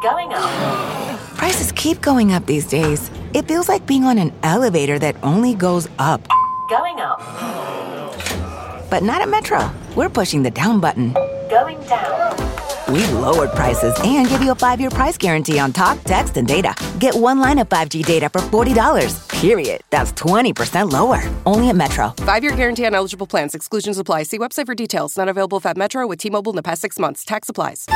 Going up. Prices keep going up these days. It feels like being on an elevator that only goes up. Going up. But not at Metro. We're pushing the down button. Going down. We've lowered prices and give you a 5-year price guarantee on talk, text, and data. Get one line of 5G data for $40, period. That's 20% lower. Only at Metro. 5-year guarantee on eligible plans. Exclusions apply. See website for details. Not available at Metro with T-Mobile in the past 6 months. Tax applies.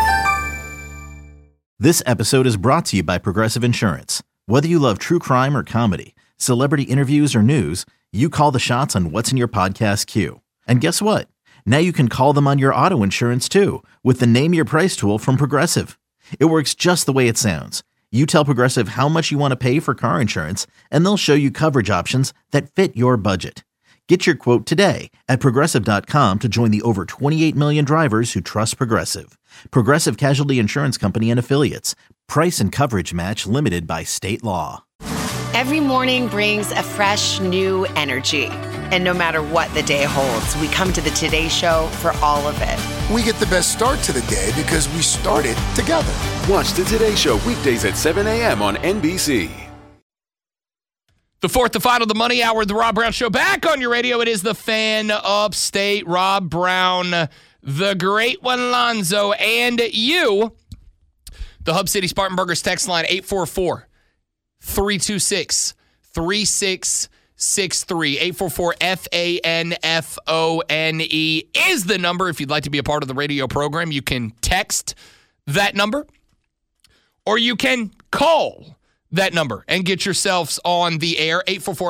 This episode is brought to you by Progressive Insurance. Whether you love true crime or comedy, celebrity interviews or news, you call the shots on what's in your podcast queue. And guess what? Now you can call them on your auto insurance too with the Name Your Price tool from Progressive. It works just the way it sounds. You tell Progressive how much you want to pay for car insurance, and they'll show you coverage options that fit your budget. Get your quote today at Progressive.com to join the over 28 million drivers who trust Progressive. Progressive Casualty Insurance Company and Affiliates. Price and coverage match limited by state law. Every morning brings a fresh, new energy. And no matter what the day holds, we come to the Today Show for all of it. We get the best start to the day because we started together. Watch the Today Show weekdays at 7 a.m. on NBC. The fourth, the final, the Money Hour, the Rob Brown Show. Back on your radio, it is the Fan Upstate, Rob Brown, the great one, Lonzo, and you. The Hub City Spartanburgers text line, 844-326-3663. 844-FANFONE is the number. If you'd like to be a part of the radio program, you can text that number or you can call that number and get yourselves on the air,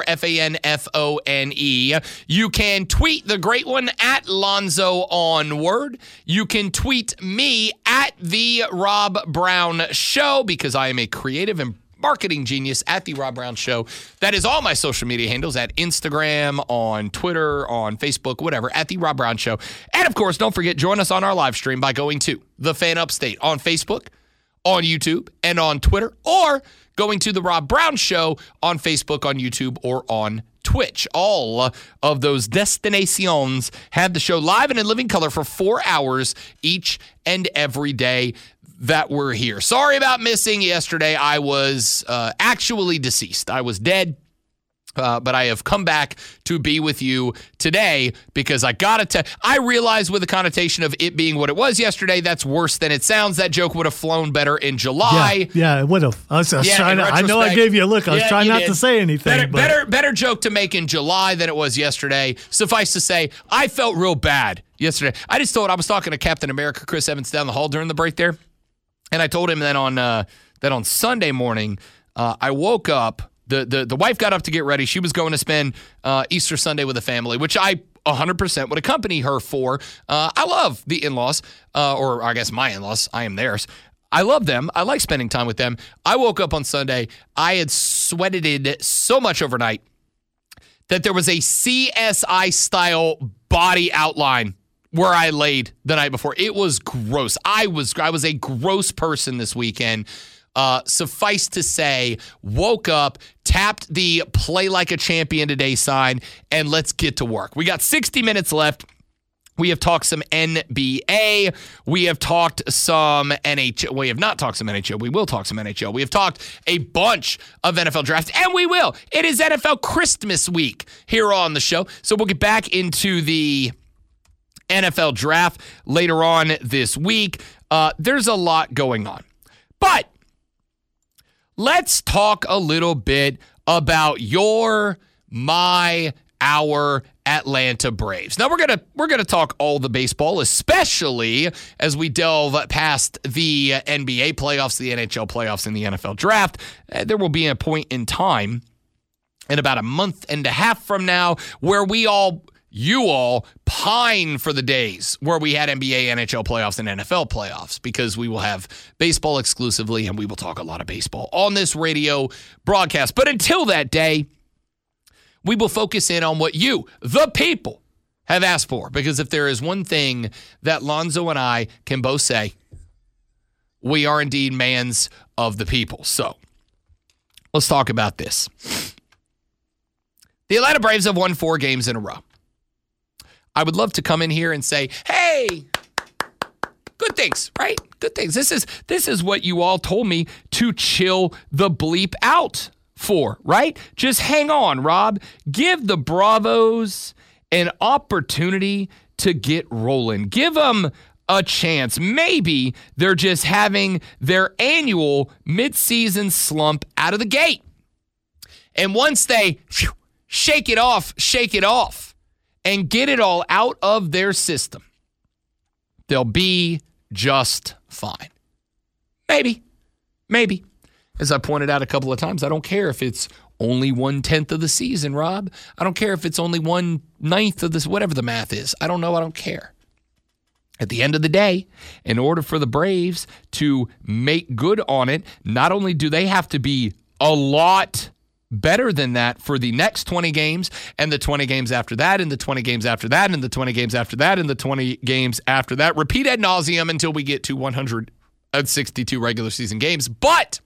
844-FANFONE. You can tweet the great one at Lonzo Onward. You can tweet me at the Rob Brown Show because I am a creative and marketing genius at the Rob Brown Show. That is all my social media handles at Instagram, on Twitter, on Facebook, whatever, at the Rob Brown Show. And of course, don't forget, join us on our live stream by going to the Fan Upstate on Facebook, on YouTube, and on Twitter, or going to the Rob Brown Show on Facebook, on YouTube, or on Twitch. All of those destinations have the show live and in living color for 4 hours each and every day that we're here. Sorry about missing yesterday. I was actually deceased. I was dead. But I have come back to be with you today because I realize with the connotation of it being what it was yesterday, that's worse than it sounds. That joke would have flown better in July. Yeah, it would have. I know I gave you a look. I was trying not to say anything. Better joke to make in July than it was yesterday. Suffice to say, I felt real bad yesterday. I was talking to Captain America, Chris Evans, down the hall during the break there. And I told him that on Sunday morning, I woke up. The wife got up to get ready. She was going to spend Easter Sunday with the family, which I 100% would accompany her for. I love the in-laws, or I guess my in-laws. I am theirs. I love them. I like spending time with them. I woke up on Sunday. I had sweated it so much overnight that there was a CSI-style body outline where I laid the night before. It was gross. I was a gross person this weekend. Suffice to say, woke up, tapped the play like a champion today sign, and let's get to work. We got 60 minutes left. We have talked some NBA. We have talked some NHL. We have not talked some NHL. We will talk some NHL. We have talked a bunch of NFL drafts, and we will. It is NFL Christmas week here on the show, so we'll get back into the NFL draft later on this week. There's a lot going on. But let's talk a little bit about our Atlanta Braves. Now we're gonna talk all the baseball, especially as we delve past the NBA playoffs, the NHL playoffs, and the NFL draft. There will be a point in time in about a month and a half from now where you all pine for the days where we had NBA, NHL playoffs, and NFL playoffs because we will have baseball exclusively and we will talk a lot of baseball on this radio broadcast. But until that day, we will focus in on what you, the people, have asked for. Because if there is one thing that Lonzo and I can both say, we are indeed mans of the people. So let's talk about this. The Atlanta Braves have won 4 games in a row. I would love to come in here and say, hey, good things, right? Good things. This is what you all told me to chill the bleep out for, right? Just hang on, Rob. Give the Bravos an opportunity to get rolling. Give them a chance. Maybe they're just having their annual midseason slump out of the gate. And once they shake it off, and get it all out of their system, they'll be just fine. Maybe. As I pointed out a couple of times, I don't care if it's only 1/10 of the season, Rob. I don't care if it's only 1/9 of this, whatever the math is. I don't know. I don't care. At the end of the day, in order for the Braves to make good on it, not only do they have to be a lot better than that for the next 20 games and the 20 games after that and the 20 games after that and the 20 games after that and the 20 games after that. Repeat ad nauseum until we get to 162 regular season games. But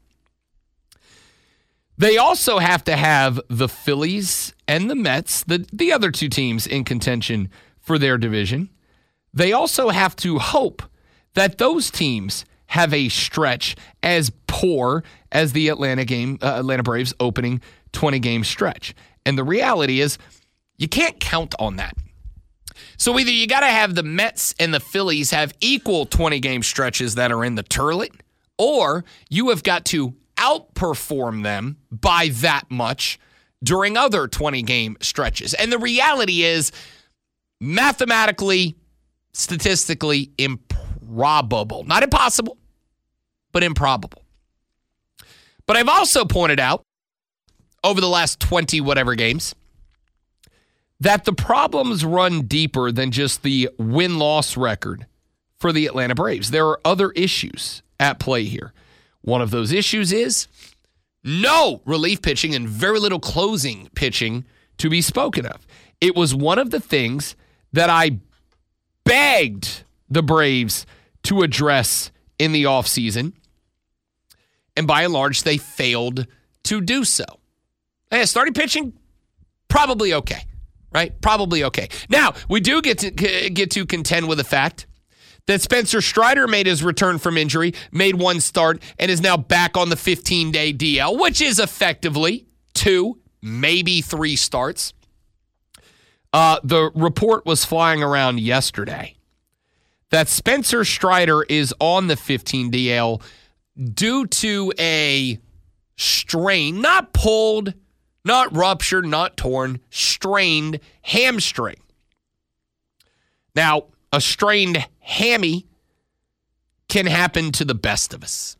they also have to have the Phillies and the Mets, the other two teams in contention for their division. They also have to hope that those teams have a stretch as poor as the Atlanta Braves opening 20-game stretch. And the reality is you can't count on that. So either you got to have the Mets and the Phillies have equal 20-game stretches that are in the toilet, or you have got to outperform them by that much during other 20-game stretches. And the reality is mathematically, statistically improbable. Not impossible, but improbable. But I've also pointed out over the last 20 whatever games that the problems run deeper than just the win-loss record for the Atlanta Braves. There are other issues at play here. One of those issues is no relief pitching and very little closing pitching to be spoken of. It was one of the things that I begged the Braves to address in the offseason, and by and large, they failed to do so. Starting pitching, probably okay, right? Probably okay. Now, we do get to contend with the fact that Spencer Strider made his return from injury, made one start, and is now back on the 15-day DL, which is effectively 2, maybe 3 starts. The report was flying around yesterday that Spencer Strider is on the 15 DL due to a strain, not pulled, not ruptured, not torn, strained hamstring. Now, a strained hammy can happen to the best of us.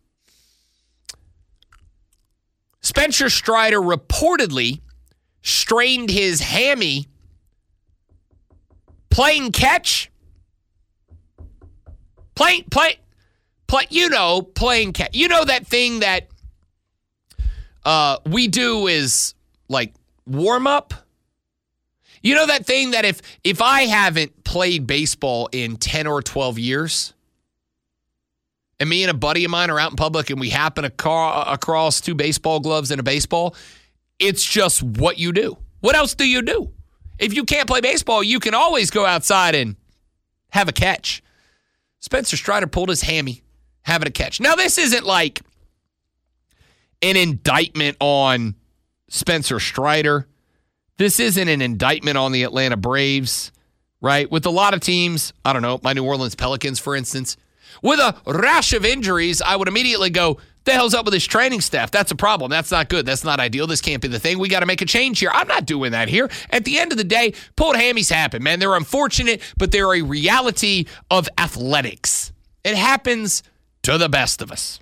Spencer Strider reportedly strained his hammy playing catch. Playing catch. You know that thing that we do is like warm up? You know that thing that if I haven't played baseball in 10 or 12 years, and me and a buddy of mine are out in public and we happen across 2 baseball gloves and a baseball, it's just what you do. What else do you do? If you can't play baseball, you can always go outside and have a catch. Spencer Strider pulled his hammy having a catch. Now, this isn't like an indictment on Spencer Strider. This isn't an indictment on the Atlanta Braves, right? With a lot of teams, I don't know, my New Orleans Pelicans, for instance, with a rash of injuries, I would immediately go, the hell's up with this training staff? That's a problem. That's not good. That's not ideal. This can't be the thing. We got to make a change here. I'm not doing that here. At the end of the day, pulled hammies happen, man. They're unfortunate, but they're a reality of athletics. It happens to the best of us.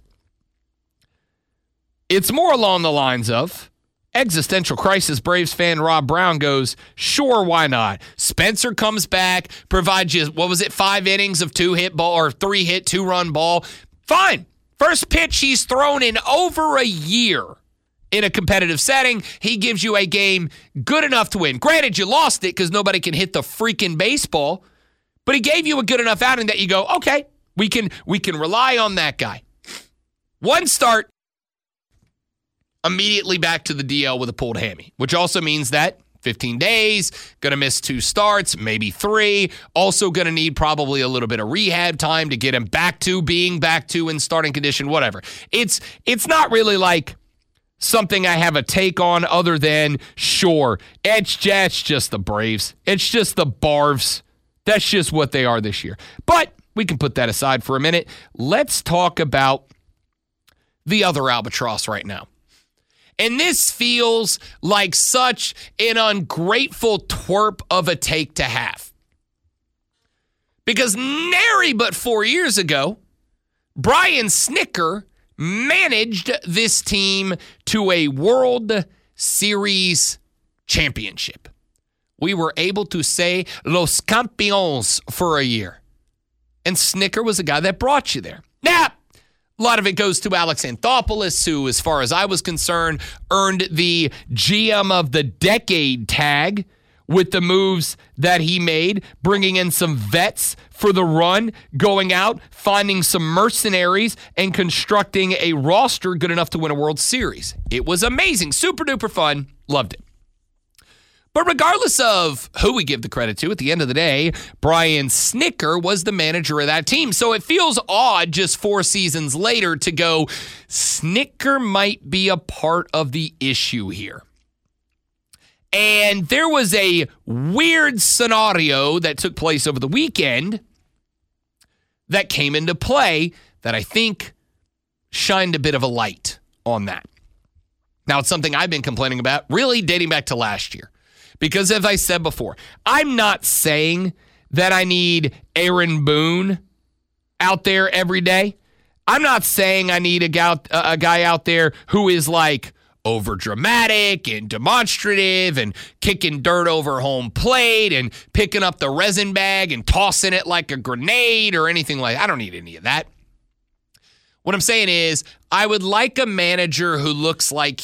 It's more along the lines of existential crisis. Braves fan Rob Brown goes, sure, why not? Spencer comes back, provides you, 5 innings of 2-hit ball or 3-hit, 2-run ball. Fine. First pitch he's thrown in over a year in a competitive setting. He gives you a game good enough to win. Granted, you lost it because nobody can hit the freaking baseball, but he gave you a good enough outing that you go, okay, we can rely on that guy. One start, immediately back to the DL with a pulled hammy, which also means that 15 days, going to miss 2 starts, maybe 3. Also going to need probably a little bit of rehab time to get him being back to in starting condition, whatever. It's not really like something I have a take on other than, sure, it's just the Braves. It's just the Barvs. That's just what they are this year. But we can put that aside for a minute. Let's talk about the other albatross right now. And this feels like such an ungrateful twerp of a take to have. Because nary but 4 years ago, Brian Snitker managed this team to a World Series championship. We were able to say Los Campeones for a year. And Snitker was the guy that brought you there. Now, a lot of it goes to Alex Anthopoulos, who, as far as I was concerned, earned the GM of the Decade tag with the moves that he made, bringing in some vets for the run, going out, finding some mercenaries, and constructing a roster good enough to win a World Series. It was amazing. Super duper fun. Loved it. But regardless of who we give the credit to, at the end of the day, Brian Snitker was the manager of that team. So it feels odd just 4 seasons later to go, Snitker might be a part of the issue here. And there was a weird scenario that took place over the weekend that came into play that I think shined a bit of a light on that. Now, it's something I've been complaining about really dating back to last year. Because as I said before, I'm not saying that I need Aaron Boone out there every day. I'm not saying I need a guy out there who is like overdramatic and demonstrative and kicking dirt over home plate and picking up the resin bag and tossing it like a grenade or anything like that. I don't need any of that. What I'm saying is I would like a manager who looks like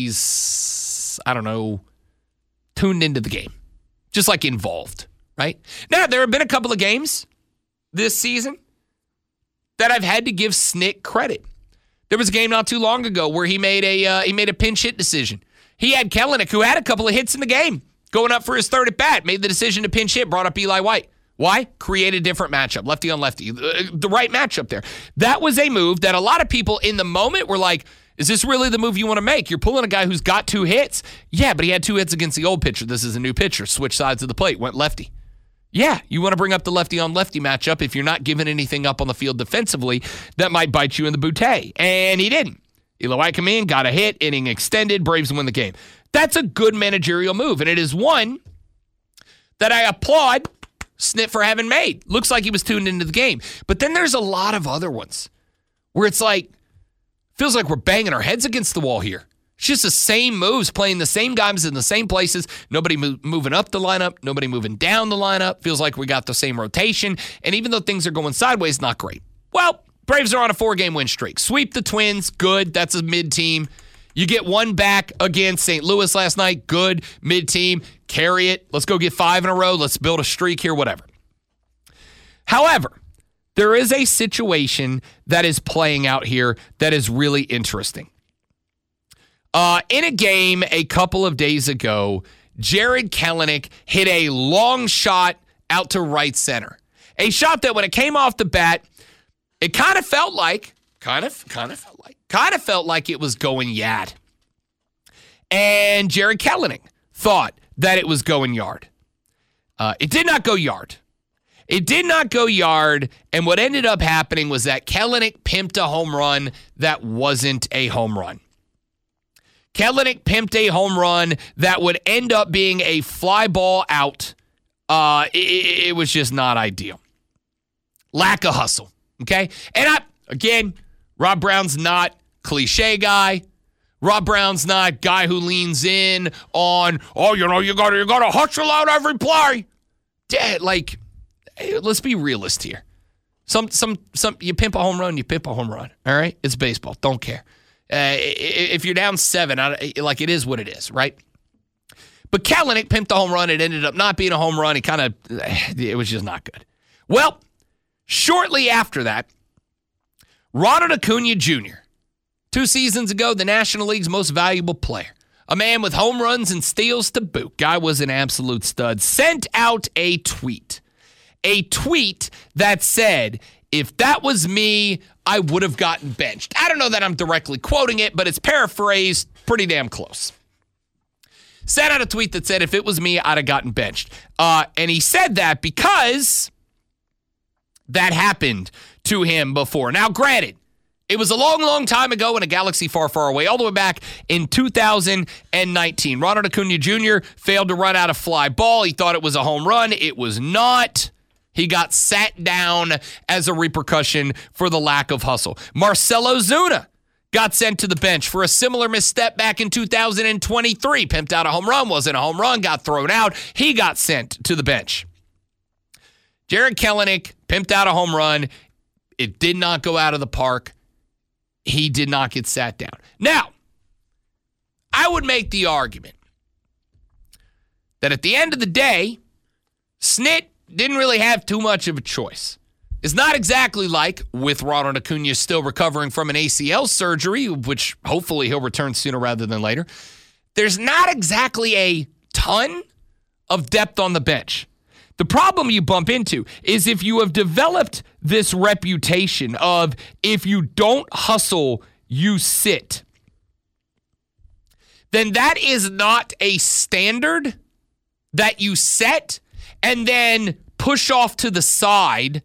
he's, I don't know, tuned into the game, just like involved, right? Now, there have been a couple of games this season that I've had to give Snit credit. There was a game not too long ago where he made a pinch hit decision. He had Kelenic, who had a couple of hits in the game, going up for his third at bat, made the decision to pinch hit, brought up Eli White. Why? Create a different matchup, lefty on lefty, the right matchup there. That was a move that a lot of people in the moment were like, is this really the move you want to make? You're pulling a guy who's got 2 hits. Yeah, but he had 2 hits against the old pitcher. This is a new pitcher. Switch sides of the plate. Went lefty. Yeah, you want to bring up the lefty-on-lefty matchup if you're not giving anything up on the field defensively that might bite you in the bootay. And he didn't. Eli White come in, got a hit, inning extended, Braves win the game. That's a good managerial move, and it is one that I applaud Snit for having made. Looks like he was tuned into the game. But then there's a lot of other ones where it's like, feels like we're banging our heads against the wall here. It's just the same moves, playing the same guys in the same places. Nobody moving up the lineup. Nobody moving down the lineup. Feels like we got the same rotation. And even though things are going sideways, not great. Well, Braves are on a 4-game win streak. Sweep the Twins. Good. That's a mid-team. You get one back against St. Louis last night. Good. Mid-team. Carry it. Let's go get 5 in a row. Let's build a streak here, whatever. However, there is a situation that is playing out here that is really interesting. In a game a couple of days ago, Jarred Kelenic hit a long shot out to right center. A shot that when it came off the bat, it kind of felt like it was going yard. And Jarred Kelenic thought that it was going yard. It did not go yard. It did not go yard, and what ended up happening was that Kelenic pimped a home run that wasn't a home run. Kelenic pimped a home run that would end up being a fly ball out. It was just not ideal. Lack of hustle, okay? And Rob Brown's not cliche guy. Rob Brown's not guy who leans in on, you gotta hustle out every play. Let's be realist here. Some you pimp a home run, you pimp a home run. All right, it's baseball. Don't care. If you're down 7, it is what it is, right? But Kelenic pimped the home run. It ended up not being a home run. It was just not good. Well, shortly after that, Ronald Acuna Jr., 2 seasons ago, the National League's most valuable player, a man with home runs and steals to boot. Guy was an absolute stud. Sent out a tweet that said, if that was me, I would have gotten benched. I don't know that I'm directly quoting it, but it's paraphrased pretty damn close. Sent out a tweet that said, if it was me, I'd have gotten benched. And he said that because that happened to him before. Now, granted, it was a long, long time ago in a galaxy far, far away, all the way back in 2019. Ronald Acuna Jr. failed to run out a fly ball. He thought it was a home run. It was not. He got sat down as a repercussion for the lack of hustle. Marcell Ozuna got sent to the bench for a similar misstep back in 2023. Pimped out a home run, wasn't a home run, got thrown out. He got sent to the bench. Jarred Kelenic pimped out a home run. It did not go out of the park. He did not get sat down. Now, I would make the argument that at the end of the day, Snit didn't really have too much of a choice. It's not exactly like, with Ronald Acuna still recovering from an ACL surgery, which hopefully he'll return sooner rather than later, there's not exactly a ton of depth on the bench. The problem you bump into is if you have developed this reputation of if you don't hustle, you sit, then that is not a standard that you set and then push off to the side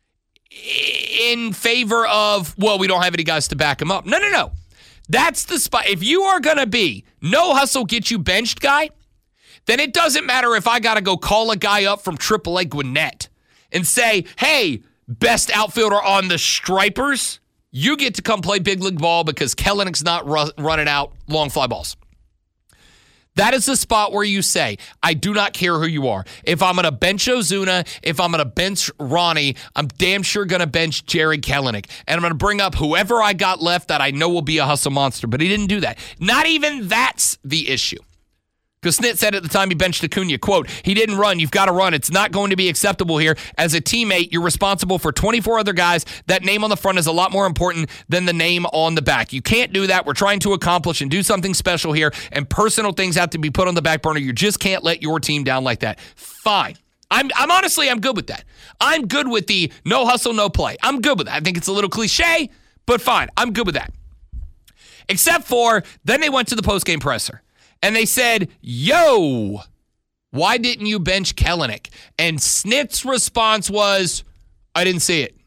in favor of, well, we don't have any guys to back him up. No. That's the spot. If you are going to be no hustle, get you benched guy, then it doesn't matter if I got to go call a guy up from AAA Gwinnett and say, hey, best outfielder on the Stripers, you get to come play big league ball because Kellenic's not running out long fly balls. That is the spot where you say, I do not care who you are. If I'm going to bench Ozuna, if I'm going to bench Ronnie, I'm damn sure going to bench Jarred Kelenic. And I'm going to bring up whoever I got left that I know will be a hustle monster. But he didn't do that. Not even that's the issue. Because Snit said at the time he benched Acuna, quote, he didn't run. You've got to run. It's not going to be acceptable here. As a teammate, you're responsible for 24 other guys. That name on the front is a lot more important than the name on the back. You can't do that. We're trying to accomplish and do something special here, and personal things have to be put on the back burner. You just can't let your team down like that. Fine. I'm honestly, I'm good with that. I'm good with the no hustle, no play. I'm good with that. I think it's a little cliche, but fine. I'm good with that. Except for, then they went to the postgame presser. And they said, yo, why didn't you bench Kelenic? And Snit's response was, I didn't see it.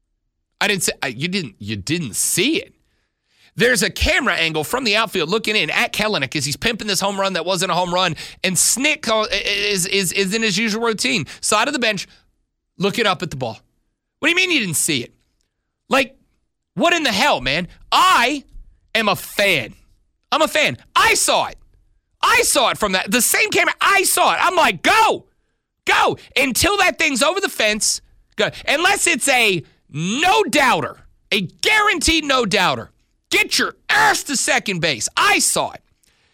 You didn't see it. There's a camera angle from the outfield looking in at Kelenic as he's pimping this home run that wasn't a home run. And Snit is in his usual routine. Side of the bench, looking up at the ball. What do you mean you didn't see it? Like, what in the hell, man? I am a fan. I'm a fan. I saw it. From the same camera. I saw it. I'm like, go. Until that thing's over the fence. Go. Unless it's a no-doubter, a guaranteed no-doubter. Get your ass to second base. I saw it.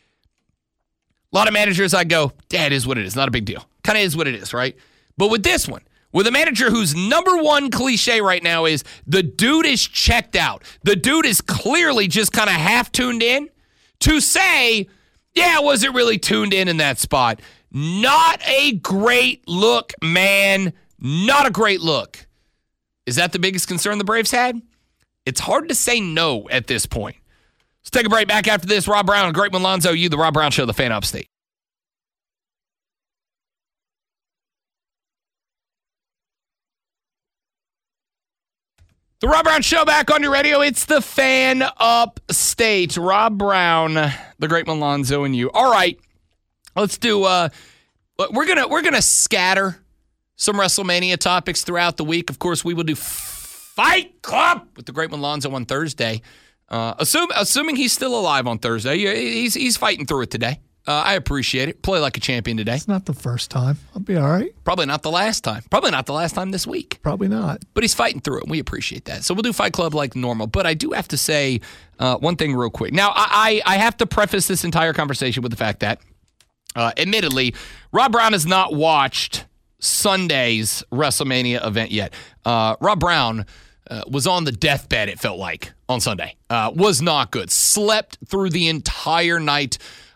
A lot of managers, I go, that is what it is. Not a big deal. Kind of is what it is, right? But with this one, with a manager whose number one cliche right now is the dude is checked out. The dude is clearly just kind of half tuned in to say, yeah, was it really tuned in that spot? Not a great look, man. Not a great look. Is that the biggest concern the Braves had? It's hard to say no at this point. Let's take a break. Back after this. Rob Brown and Great One Lonzo, you, the Rob Brown Show, the Fan Upstate. The Rob Brown Show back on your radio. It's the Fan Upstate. Rob Brown, the Great One Lonzo, and you. All right, let's do. We're gonna scatter some WrestleMania topics throughout the week. Of course, we will do Fight Club with the Great One Lonzo on Thursday. Assuming he's still alive on Thursday, he's fighting through it today. I appreciate it. Play like a champion today. It's not the first time. I'll be all right. Probably not the last time. Probably not the last time this week. Probably not. But he's fighting through it, and we appreciate that. So we'll do Fight Club like normal. But I do have to say one thing real quick. Now, I have to preface this entire conversation with the fact that, admittedly, Rob Brown has not watched Sunday's WrestleMania event yet. Rob Brown was on the deathbed, it felt like, on Sunday. Was not good. Slept through the entire night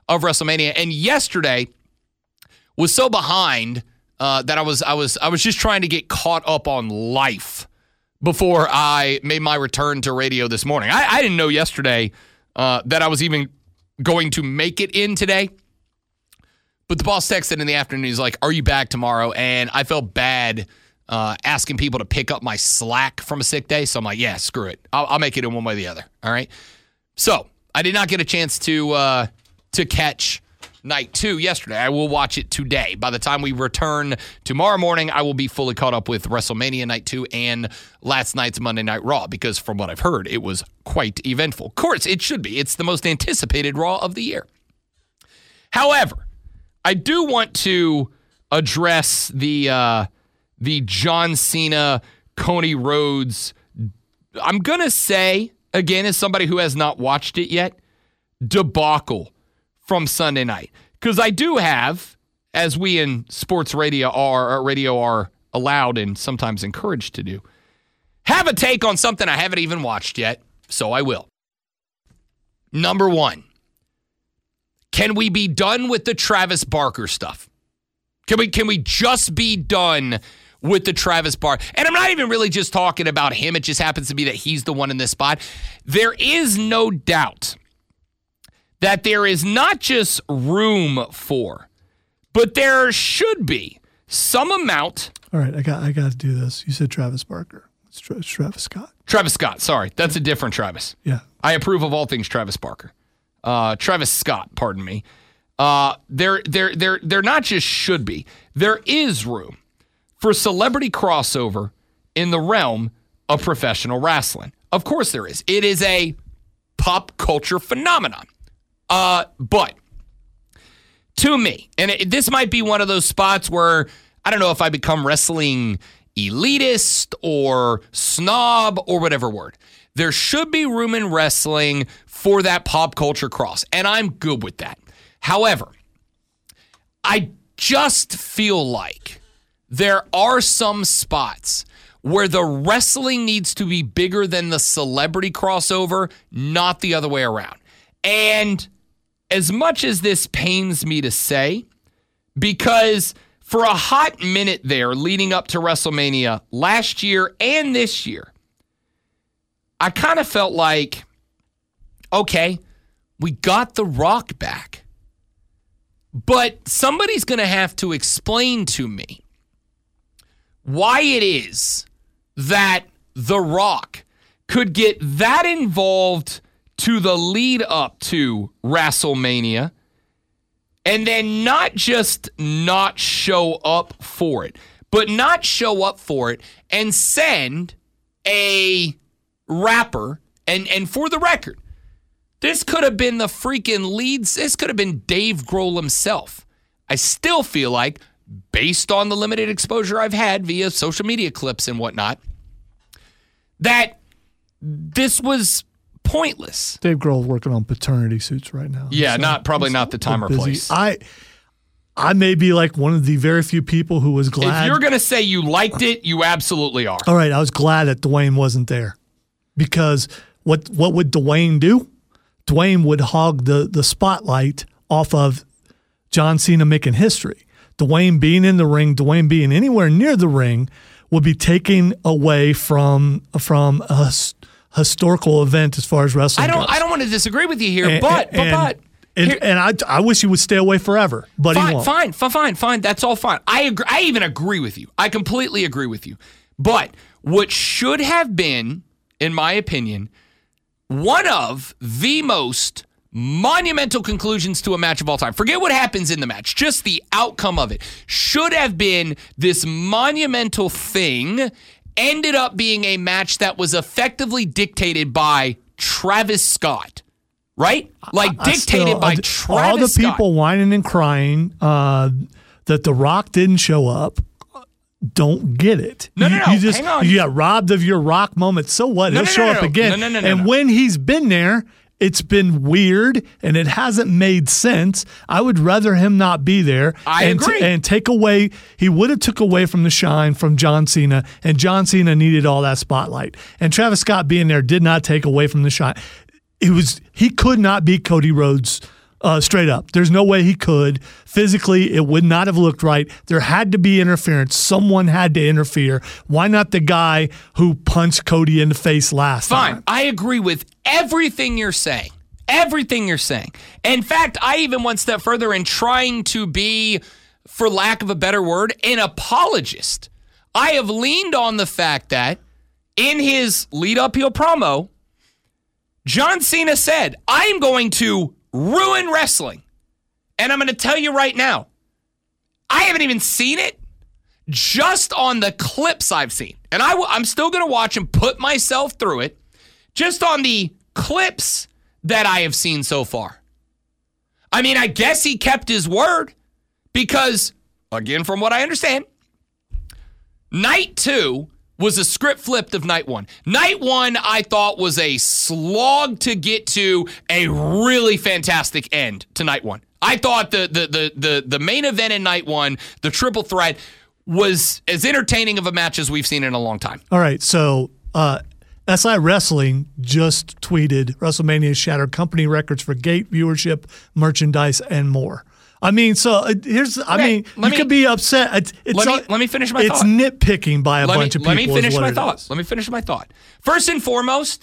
of WrestleMania. And yesterday was so behind that I was just trying to get caught up on life before I made my return to radio this morning. I didn't know yesterday that I was even going to make it in today. But the boss texted in the afternoon. He's like, "Are you back tomorrow?" And I felt bad asking people to pick up my slack from a sick day. So I'm like, yeah, screw it. I'll make it in one way or the other. All right. So I did not get a chance to catch Night 2 yesterday. I will watch it today. By the time we return tomorrow morning, I will be fully caught up with WrestleMania Night 2 and last night's Monday Night Raw, because from what I've heard, it was quite eventful. Of course, it should be. It's the most anticipated Raw of the year. However, I do want to address the John Cena, Cody Rhodes, I'm going to say, again, as somebody who has not watched it yet, debacle from Sunday night. Because I do have, as we in sports radio are allowed and sometimes encouraged to do, have a take on something I haven't even watched yet, so I will. Number one, can we be done with the Travis Barker stuff? Can we just be done with the Travis Barker? And I'm not even really just talking about him. It just happens to be that he's the one in this spot. There is no doubt that there is not just room for, but there should be some amount. All right, I got to do this. You said Travis Barker. It's Travis Scott. Travis Scott, sorry. That's a different Travis. Yeah. I approve of all things Travis Barker. Travis Scott, pardon me. There not just should be. There is room for celebrity crossover in the realm of professional wrestling. Of course there is. It is a pop culture phenomenon. But to me, and this might be one of those spots where I don't know if I become wrestling elitist or snob or whatever word. There should be room in wrestling for that pop culture cross, and I'm good with that. However, I just feel like there are some spots where the wrestling needs to be bigger than the celebrity crossover, not the other way around. And as much as this pains me to say, because for a hot minute there leading up to WrestleMania last year and this year, I kind of felt like, okay, we got The Rock back. But somebody's going to have to explain to me why it is that The Rock could get that involved to the lead up to WrestleMania and then not just not show up for it, but not show up for it and send a rapper, and for the record, this could have been the freaking leads. This could have been Dave Grohl himself. I still feel like, based on the limited exposure I've had via social media clips and whatnot, that this was pointless. Dave Grohl working on paternity suits right now. Yeah, so probably not the time or place. I may be like one of the very few people who was glad. If you're going to say you liked it, you absolutely are. All right, I was glad that Dwayne wasn't there. Because what would Dwayne do? Dwayne would hog the spotlight off of John Cena making history. Dwayne being in the ring, Dwayne being anywhere near the ring would be taking away from a historical event as far as wrestling goes. I don't want to disagree with you here, but I wish he would stay away forever, but he won't. Fine. That's all fine. I agree. I even agree with you. I completely agree with you. But what should have been, in my opinion, one of the most monumental conclusions to a match of all time. Forget what happens in the match. Just the outcome of it should have been this monumental thing. Ended up being a match that was effectively dictated by Travis Scott. Right? Like dictated by Travis Scott. All the people whining and crying that The Rock didn't show up don't get it. No. Hang on. You got robbed of your Rock moment. So what? He'll show up again. And when he's been there, it's been weird and it hasn't made sense. I would rather him not be there. I agree. And take away, he would have took away from the shine from John Cena, and John Cena needed all that spotlight. And Travis Scott being there did not take away from the shine. He could not be Cody Rhodes' Straight up. There's no way he could. Physically, it would not have looked right. There had to be interference. Someone had to interfere. Why not the guy who punched Cody in the face last time? Fine. I agree with everything you're saying. Everything you're saying. In fact, I even went a step further in trying to be, for lack of a better word, an apologist. I have leaned on the fact that in his lead uphill promo, John Cena said, I'm going to ruin wrestling. And I'm going to tell you right now, I haven't even seen it, just on the clips I've seen. And I'm still going to watch and put myself through it, just on the clips that I have seen so far. I mean, I guess he kept his word because, again, from what I understand, night 2 was a script flipped of night 1. Night 1, I thought, was a slog to get to a really fantastic end to night 1. I thought the main event in night 1, the triple threat, was as entertaining of a match as we've seen in a long time. All right, so SI Wrestling just tweeted WrestleMania shattered company records for gate viewership, merchandise, and more. I mean, so here's. Okay, I mean, you could be upset. Let me finish my thought. It's nitpicking by a bunch of people. Let me finish my thought. Let me finish my thought. First and foremost,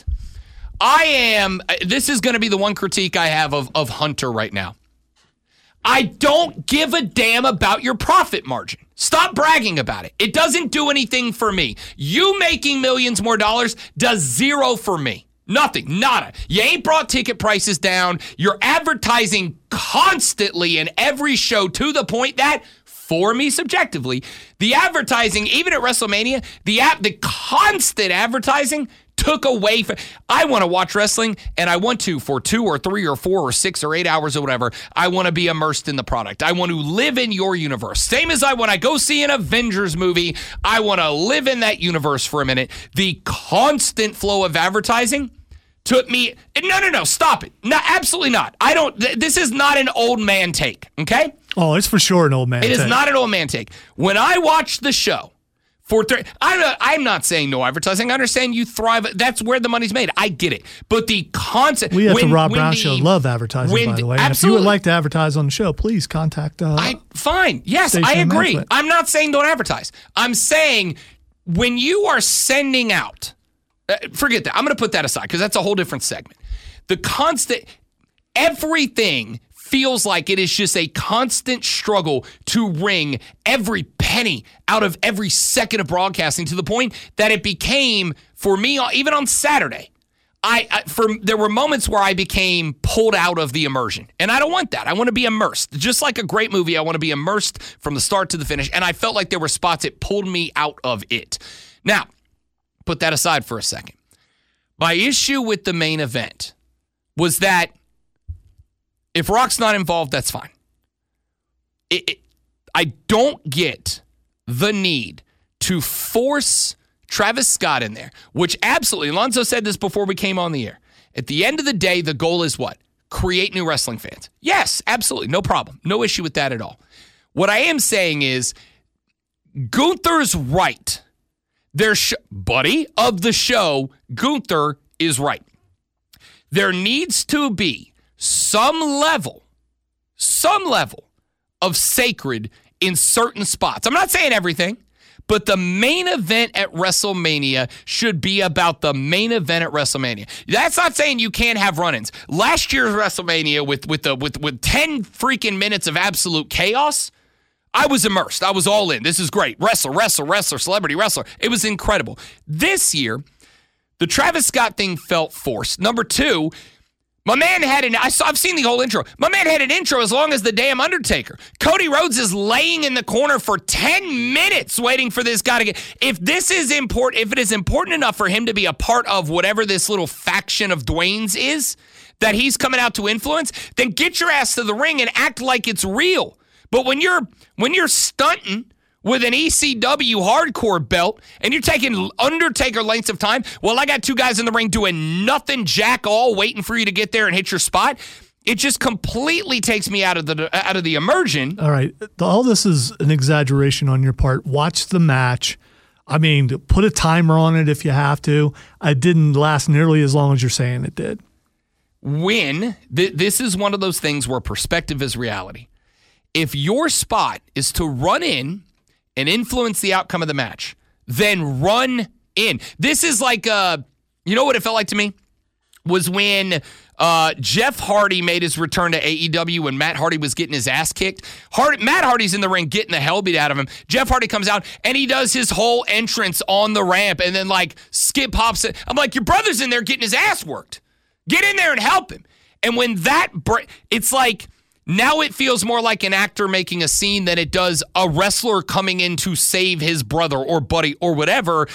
this is going to be the one critique I have of Hunter right now. I don't give a damn about your profit margin. Stop bragging about it. It doesn't do anything for me. You making millions more dollars does zero for me. Nothing. Nada. You ain't brought ticket prices down. You're advertising constantly in every show to the point that, for me subjectively, the advertising, even at WrestleMania, the constant advertising took away from. I want to watch wrestling, and I want to for 2 or 3 or 4 or 6 or 8 hours or whatever. I want to be immersed in the product. I want to live in your universe. Same as when I go see an Avengers movie, I want to live in that universe for a minute. The constant flow of advertising took me. No, stop it. No, absolutely not. This is not an old man take, okay? Oh, it's for sure an old man take. It is not an old man take. When I watched the show, I'm not saying no advertising. I understand you thrive. That's where the money's made. I get it. But the concept. We at the Rob Brown Show love advertising, by the way. And if you would like to advertise on the show, please contact fine. Yes, I agree. Management. I'm not saying don't advertise. I'm saying when you are sending out, forget that. I'm going to put that aside because that's a whole different segment. The constant, everything feels like it is just a constant struggle to wring every penny out of every second of broadcasting to the point that it became, for me, even on Saturday, there were moments where I became pulled out of the immersion. And I don't want that. I want to be immersed. Just like a great movie, I want to be immersed from the start to the finish. And I felt like there were spots that pulled me out of it. Now, put that aside for a second. My issue with the main event was that if Rock's not involved, that's fine. I don't get the need to force Travis Scott in there, which absolutely, Alonzo said this before we came on the air. At the end of the day, the goal is what? Create new wrestling fans. Yes, absolutely. No problem. No issue with that at all. What I am saying is Gunther's right. Buddy of the show, Gunther is right. There needs to be some level of sacred in certain spots. I'm not saying everything, but the main event at WrestleMania should be about the main event at WrestleMania. That's not saying you can't have run-ins. Last year's WrestleMania with 10 freaking minutes of absolute chaos, I was immersed. I was all in. This is great. Wrestler, celebrity wrestler. It was incredible. This year, the Travis Scott thing felt forced. Number 2, my man had I've seen the whole intro. My man had an intro as long as the damn Undertaker. Cody Rhodes is laying in the corner for 10 minutes waiting for this guy to get. If it is important enough for him to be a part of whatever this little faction of Dwayne's is that he's coming out to influence, then get your ass to the ring and act like it's real. But when you're stunting with an ECW hardcore belt and you're taking Undertaker lengths of time, well, I got 2 guys in the ring doing nothing, jack all, waiting for you to get there and hit your spot. It just completely takes me out of the immersion. All right. All this is an exaggeration on your part. Watch the match. I mean, put a timer on it if you have to. It didn't last nearly as long as you're saying it did. when this is one of those things where perspective is reality. If your spot is to run in and influence the outcome of the match, then run in. This is like, you know what it felt like to me? Was when Jeff Hardy made his return to AEW when Matt Hardy was getting his ass kicked. Matt Hardy's in the ring getting the hell beat out of him. Jeff Hardy comes out and he does his whole entrance on the ramp and then like Skip pops it. I'm like, your brother's in there getting his ass worked. Get in there and help him. And when that, it's like, now it feels more like an actor making a scene than it does a wrestler coming in to save his brother or buddy or whatever.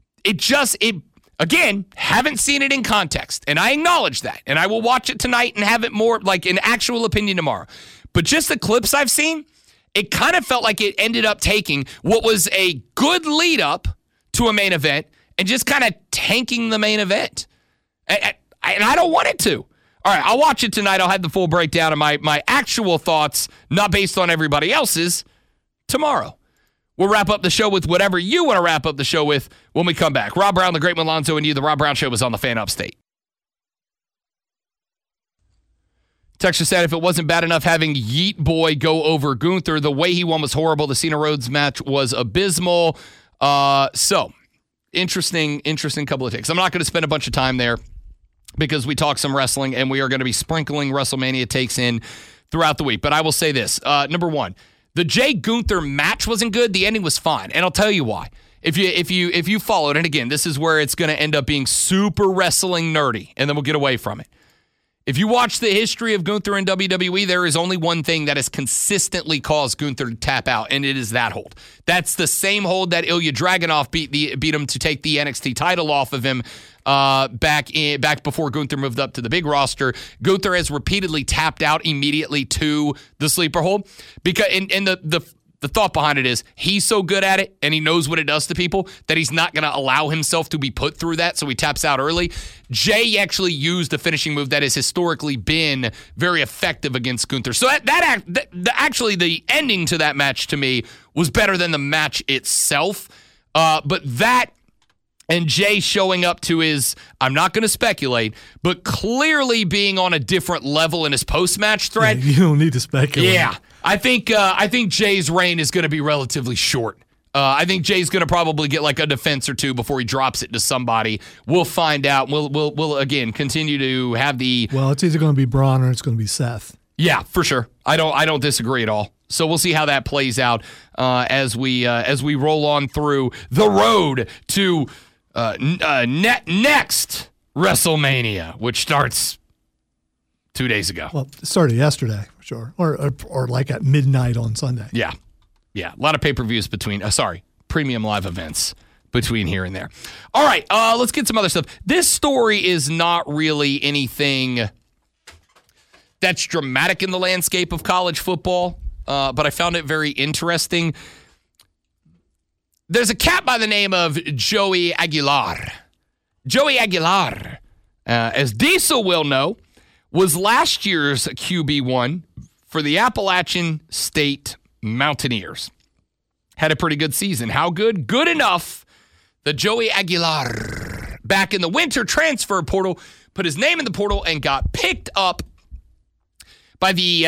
Again, haven't seen it in context, and I acknowledge that, and I will watch it tonight and have it more like an actual opinion tomorrow. But just the clips I've seen, it kind of felt like it ended up taking what was a good lead up to a main event and just kind of tanking the main event. And I don't want it to. All right, I'll watch it tonight. I'll have the full breakdown of my actual thoughts, not based on everybody else's, tomorrow. We'll wrap up the show with whatever you want to wrap up the show with when we come back. Rob Brown, the Great Malonzo, and you. The Rob Brown Show was on the Fan Upstate. Texture said if it wasn't bad enough having Yeet Boy go over Gunther, the way he won was horrible. The Cena Rhodes match was abysmal. So, interesting couple of takes. I'm not going to spend a bunch of time there, because we talk some wrestling, and we are going to be sprinkling WrestleMania takes in throughout the week. But I will say this. Number one, the Jay Gunther match wasn't good. The ending was fine. And I'll tell you why. If you followed, and again, this is where it's going to end up being super wrestling nerdy, and then we'll get away from it. If you watch the history of Gunther in WWE, there is only one thing that has consistently caused Gunther to tap out, and it is that hold. That's the same hold that Ilya Dragunov beat him to take the NXT title off of him back before Gunther moved up to the big roster. Gunther has repeatedly tapped out immediately to the sleeper hold, because and the thought behind it is he's so good at it and he knows what it does to people that he's not going to allow himself to be put through that, so he taps out early. Jay actually used a finishing move that has historically been very effective against Gunther. So actually the ending to that match to me was better than the match itself. But that and Jay showing up to his, I'm not going to speculate, but clearly being on a different level in his post-match threat. Yeah, you don't need to speculate. Yeah. I think Jay's reign is going to be relatively short. I think Jay's going to probably get like a defense or two before he drops it to somebody. We'll find out. We'll again continue to have the. Well, it's either going to be Braun or it's going to be Seth. Yeah, for sure. I don't disagree at all. So we'll see how that plays out as we roll on through the road to next WrestleMania, which starts 2 days ago. Well, it started yesterday, for sure, or like at midnight on Sunday. Yeah. A lot of pay-per-views between, premium live events between here and there. All right, let's get some other stuff. This story is not really anything that's dramatic in the landscape of college football, but I found it very interesting. There's a cat by the name of Joey Aguilar. Joey Aguilar, as Diesel will know, was last year's QB1 for the Appalachian State Mountaineers. Had a pretty good season. How good? Good enough that Joey Aguilar, back in the winter transfer portal, put his name in the portal and got picked up by the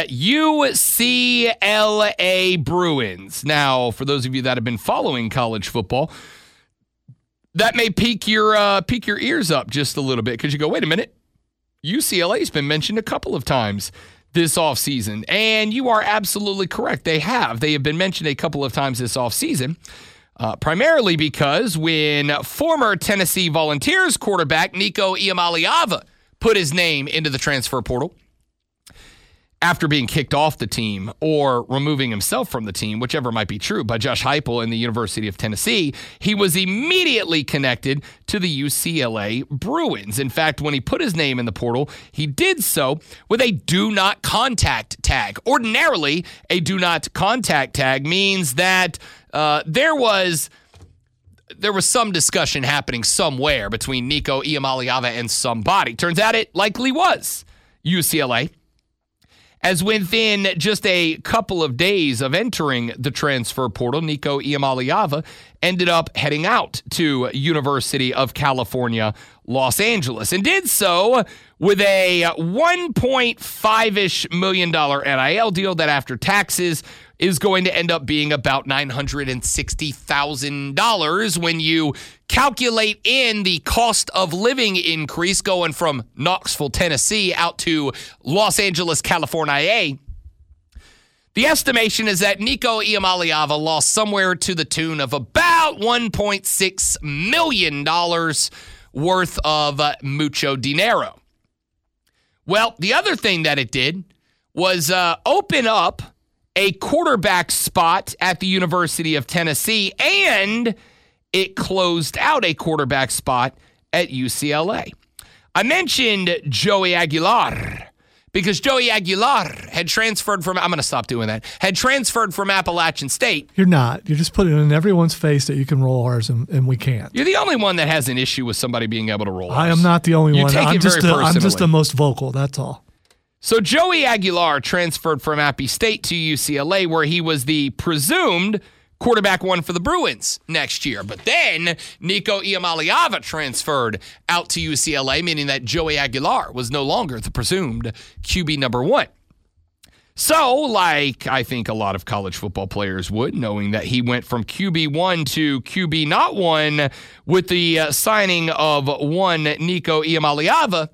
UCLA Bruins. Now, for those of you that have been following college football, that may pique your ears up just a little bit, because you go, wait a minute, UCLA's been mentioned a couple of times this offseason, and you are absolutely correct. They have been mentioned a couple of times this offseason, primarily because when former Tennessee Volunteers quarterback Nico Iamaleava put his name into the transfer portal after being kicked off the team or removing himself from the team, whichever might be true, by Josh Heupel in the University of Tennessee, he was immediately connected to the UCLA Bruins. In fact, when he put his name in the portal, he did so with a do not contact tag. Ordinarily, a do not contact tag means that there was some discussion happening somewhere between Nico Iamaleava and somebody. Turns out it likely was UCLA. as within just a couple of days of entering the transfer portal, Nico Iamaleava ended up heading out to University of California, Los Angeles, and did so with a $1.5-ish million NIL deal that after taxes is going to end up being about $960,000 when you calculate in the cost of living increase going from Knoxville, Tennessee out to Los Angeles, California. The estimation is that Nico Iamaleava lost somewhere to the tune of about $1.6 million worth of mucho dinero. Well, the other thing that it did was open up a quarterback spot at the University of Tennessee, and it closed out a quarterback spot at UCLA. I mentioned Joey Aguilar because Joey Aguilar had transferred from, I'm going to stop doing that, had transferred from Appalachian State. You're not. You're just putting it in everyone's face that you can roll ours and we can't. You're the only one that has an issue with somebody being able to roll ours. I am not the only one. Take it very personally. I'm just the most vocal, that's all. So Joey Aguilar transferred from Appy State to UCLA, where he was the presumed quarterback one for the Bruins next year. But then Nico Iamaleava transferred out to UCLA, meaning that Joey Aguilar was no longer the presumed QB number one. So, like I think a lot of college football players would, knowing that he went from QB1 to QB not one with the signing of one Nico Iamaleava,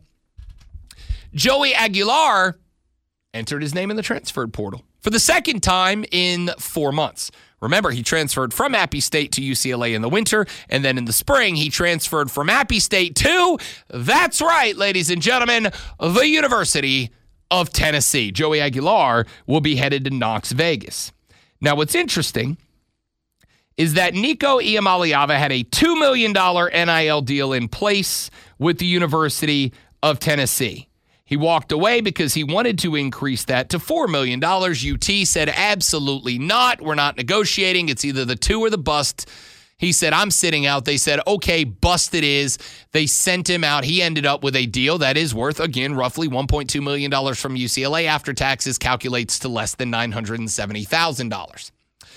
Joey Aguilar entered his name in the transfer portal for the second time in 4 months. Remember, he transferred from Appy State to UCLA in the winter, and then in the spring, he transferred from Appy State to, that's right, ladies and gentlemen, the University of Tennessee. Joey Aguilar will be headed to Knox Vegas. Now, what's interesting is that Nico Iamaleava had a $2 million NIL deal in place with the University of Tennessee. He walked away because he wanted to increase that to $4 million. UT said, absolutely not. We're not negotiating. It's either the two or the bust. He said, I'm sitting out. They said, okay, bust it is. They sent him out. He ended up with a deal that is worth, again, roughly $1.2 million from UCLA after taxes, calculates to less than $970,000.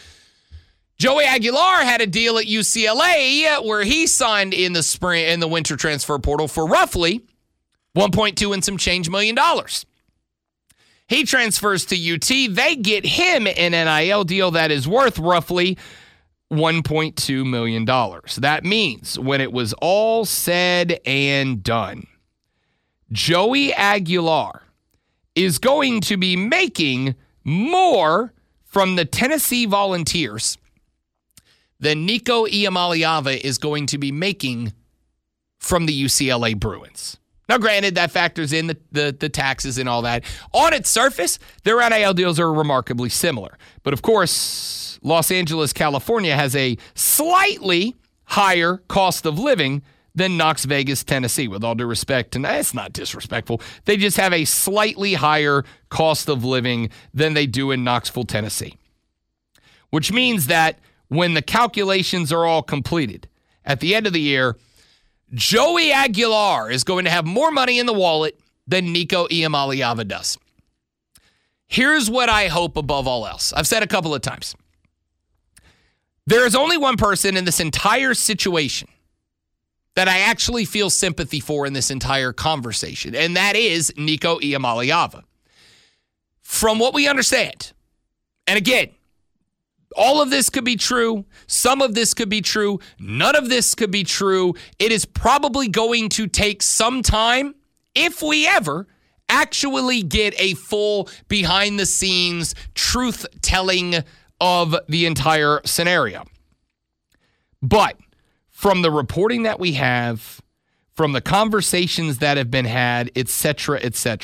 Joey Aguilar had a deal at UCLA where he signed in the winter transfer portal for roughly 1.2 and some change $million. He transfers to UT. They get him an NIL deal that is worth roughly $1.2 million. That means when it was all said and done, Joey Aguilar is going to be making more from the Tennessee Volunteers than Nico Iamaleava is going to be making from the UCLA Bruins. Now, granted, that factors in the taxes and all that. On its surface, their NIL deals are remarkably similar. But, of course, Los Angeles, California has a slightly higher cost of living than Knox Vegas, Tennessee, with all due respect. And it's not disrespectful. They just have a slightly higher cost of living than they do in Knoxville, Tennessee. Which means that when the calculations are all completed, at the end of the year, Joey Aguilar is going to have more money in the wallet than Nico Iamaleava does. Here's what I hope above all else. I've said a couple of times. There is only one person in this entire situation that I actually feel sympathy for in this entire conversation, and that is Nico Iamaleava. From what we understand, and again, all of this could be true. Some of this could be true. None of this could be true. It is probably going to take some time, if we ever actually get a full behind-the-scenes truth-telling of the entire scenario. But from the reporting that we have, from the conversations that have been had, etc.,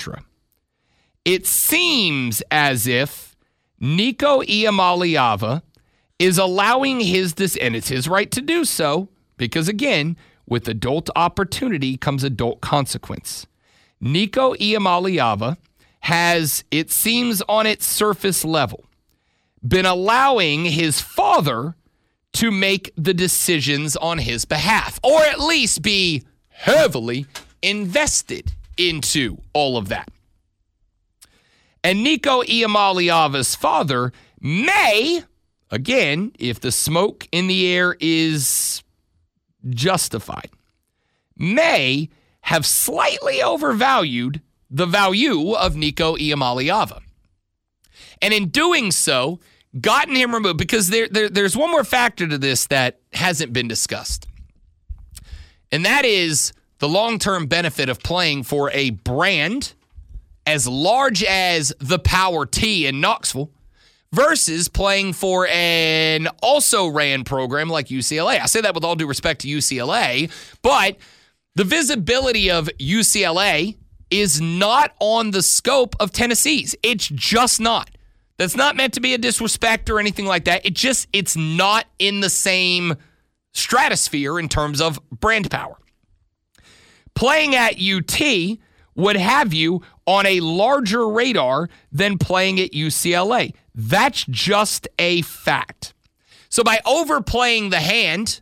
it seems as if Nico Iamaleava is allowing and it's his right to do so, because again, with adult opportunity comes adult consequence. Nico Iamaleava has, it seems on its surface level, been allowing his father to make the decisions on his behalf, or at least be heavily invested into all of that. And Nico Iamaleava's father may, again, if the smoke in the air is justified, may have slightly overvalued the value of Nico Iamaleava. And in doing so, gotten him removed, because there's one more factor to this that hasn't been discussed. And that is the long-term benefit of playing for a brand as large as the Power T in Knoxville versus playing for an also-ran program like UCLA. I say that with all due respect to UCLA, but the visibility of UCLA is not on the scope of Tennessee's. It's just not. That's not meant to be a disrespect or anything like that. It's not in the same stratosphere in terms of brand power. Playing at UT would have you on a larger radar than playing at UCLA. That's just a fact. So by overplaying the hand,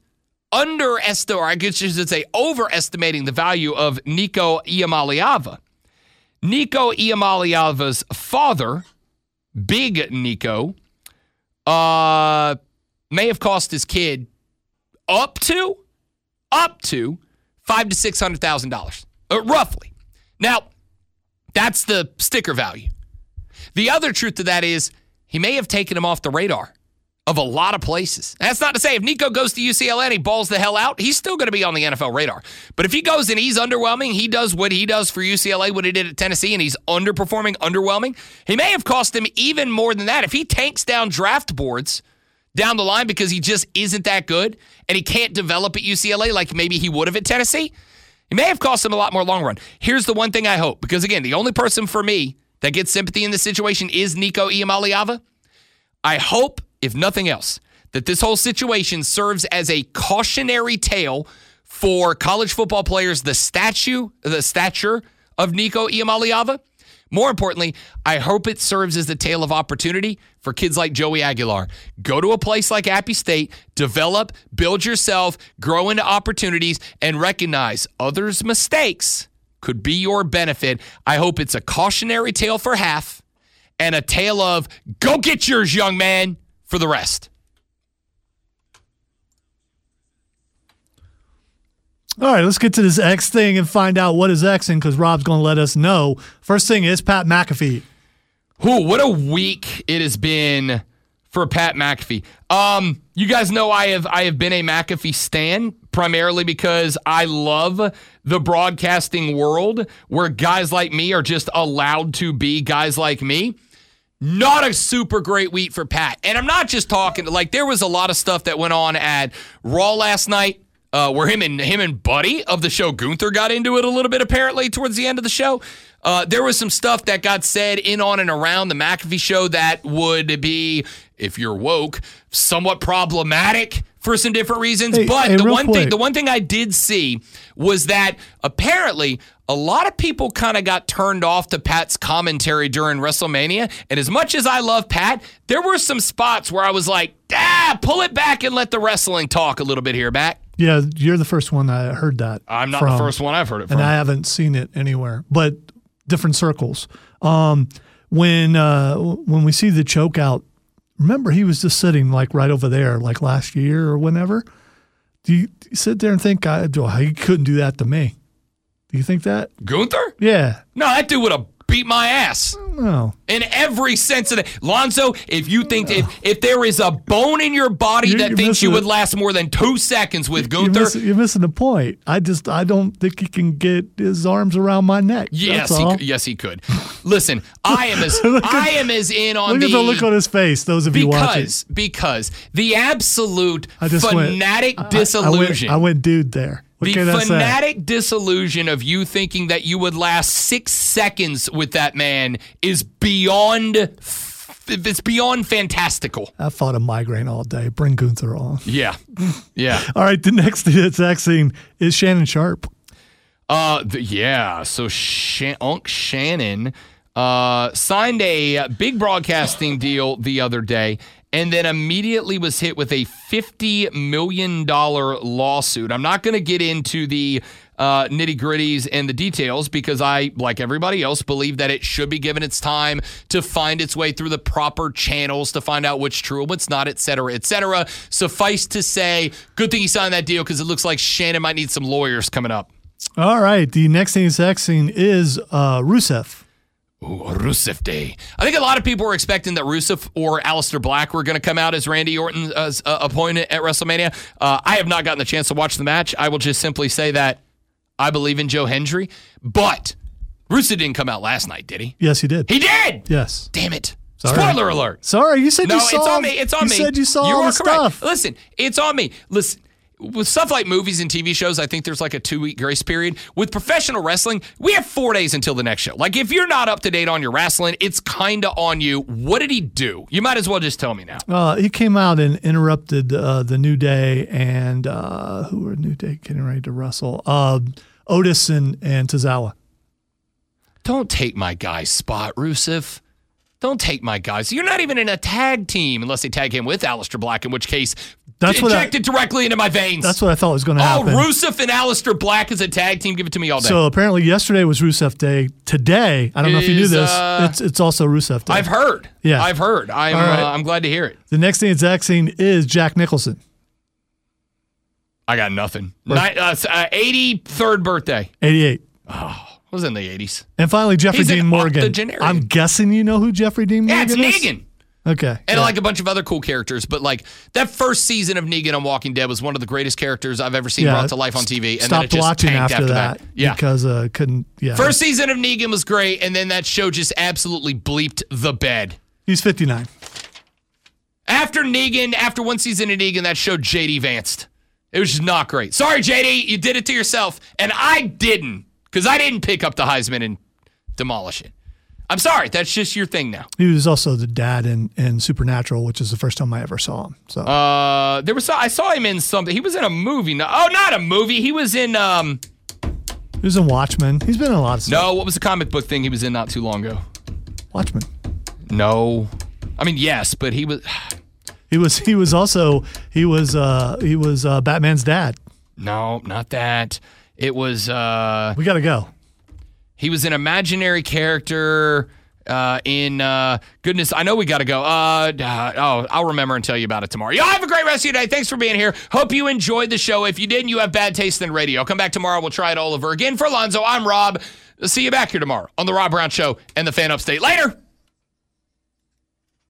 overestimating the value of Nico Iamaleava, Nico Iamaleava's father, Big Nico, may have cost his kid up to $500,000 to $600,000, roughly. Now, that's the sticker value. The other truth to that is he may have taken him off the radar of a lot of places. That's not to say if Nico goes to UCLA and he balls the hell out, he's still going to be on the NFL radar. But if he goes and he's underwhelming, he does what he does for UCLA, what he did at Tennessee, and he's underwhelming, he may have cost him even more than that. If he tanks down draft boards down the line because he just isn't that good and he can't develop at UCLA like maybe he would have at Tennessee, it may have cost him a lot more long run. Here's the one thing I hope, because again, the only person for me that gets sympathy in this situation is Nico Iamaleava. I hope, if nothing else, that this whole situation serves as a cautionary tale for college football players, the stature of Nico Iamaleava. More importantly, I hope it serves as a tale of opportunity for kids like Joey Aguilar. Go to a place like Appy State, develop, build yourself, grow into opportunities, and recognize others' mistakes could be your benefit. I hope it's a cautionary tale for half and a tale of go get yours, young man, for the rest. All right, let's get to this X thing and find out what is Xing, because Rob's going to let us know. First thing is Pat McAfee. What a week it has been for Pat McAfee. You guys know I have been a McAfee stan, primarily because I love the broadcasting world where guys like me are just allowed to be guys like me. Not a super great week for Pat. And I'm not just talking, like there was a lot of stuff that went on at Raw last night. Where him and Buddy of the show Gunther got into it a little bit apparently towards the end of the show. There was some stuff that got said in, on, and around the McAfee show that would be, if you're woke, somewhat problematic for some different reasons. But the one thing I did see was that apparently a lot of people kind of got turned off to Pat's commentary during WrestleMania. And as much as I love Pat, there were some spots where I was like, pull it back and let the wrestling talk a little bit here, back. Yeah, you're the first one I heard that. I'm not the first one I've heard it from. And I haven't seen it anywhere, but different circles. When we see the choke out, remember he was just sitting like right over there, like last year or whenever. Do you sit there and think, he couldn't do that to me? Do you think that? Gunther? Yeah. No, that dude would have beat my ass. No. In every sense of it. Lonzo, if you think if there is a bone in your body that thinks you would last more than 2 seconds with Gunther. You're missing the point. I don't think he can get his arms around my neck. Yes, he could. Listen, I am as in on look at the look on his face, those of you watching. Because the absolute fanatic disillusion. I went dude there. What the fanatic disillusion of you thinking that you would last 6 seconds with that man is beyond fantastical. I fought a migraine all day. Bring Gunther on. Yeah. All right, the next thing is Shannon Sharpe. So Unc Shannon signed a big broadcasting deal the other day, and then immediately was hit with a $50 million lawsuit. I'm not going to get into the nitty-gritties and the details because I, like everybody else, believe that it should be given its time to find its way through the proper channels to find out what's true and what's not, et cetera, et cetera. Suffice to say, good thing he signed that deal because it looks like Shannon might need some lawyers coming up. All right. The next thing is Rusev. Ooh, Rusev Day. I think a lot of people were expecting that Rusev or Aleister Black were going to come out as Randy Orton's opponent at WrestleMania. I have not gotten the chance to watch the match. I will just simply say that I believe in Joe Hendry, but Rusev didn't come out last night, did he? Yes, he did. He did? Yes. Damn it. Sorry. Spoiler alert. Sorry, you said no, you saw. It's on me. It's on me. You said you saw you all are the correct. stuff. Listen, it's on me. Listen, with stuff like movies and TV shows, I think there's like a 2-week grace period. With professional wrestling, we have 4 days until the next show. Like, if you're not up to date on your wrestling, it's kind of on you. What did he do? You might as well just tell me now. He came out and interrupted the New Day and who were New Day getting ready to wrestle? Otis and Tozawa. Don't take my guy's spot, Rusev. Don't take my guys. You're not even in a tag team unless they tag him with Aleister Black, in which case that's injected directly into my veins. That's what I thought was going to happen. Oh, Rusev and Aleister Black as a tag team. Give it to me all day. So apparently yesterday was Rusev Day. Today, I don't know if you knew this, it's also Rusev Day. I've heard. Yeah. I've heard. I'm glad to hear it. The next thing that's seen is Jack Nicholson. I got nothing. 83rd birthday. 88. Oh. Was in the 80s. And finally, Jeffrey Dean Morgan. Octogenarian. I'm guessing you know who Jeffrey Dean Morgan is? Yeah, it's Negan. Okay. And like a bunch of other cool characters. But like that first season of Negan on Walking Dead was one of the greatest characters I've ever seen brought to life on TV. And stopped then it just watching tanked after that. Yeah. Because couldn't. Yeah. First season of Negan was great. And then that show just absolutely bleeped the bed. He's 59. After one season of Negan, that show JD vanced. It was just not great. Sorry, JD. You did it to yourself. And I didn't. Because I didn't pick up the Heisman and demolish it. I'm sorry. That's just your thing now. He was also the dad in Supernatural, which is the first time I ever saw him. So I saw him in something. He was in a movie. Not a movie. He was in He was in Watchmen. He's been in a lot of stuff. No, what was the comic book thing he was in not too long ago? Watchmen. No. I mean, yes, but he was He was Batman's dad. No, not that. It was We got to go. He was an imaginary character in goodness, I know we got to go. I'll remember and tell you about it tomorrow. Y'all have a great rest of your day. Thanks for being here. Hope you enjoyed the show. If you didn't, you have bad taste in radio. Come back tomorrow. We'll try it all over again. For Alonzo, I'm Rob. See you back here tomorrow on The Rob Brown Show and The Fan Upstate. Later.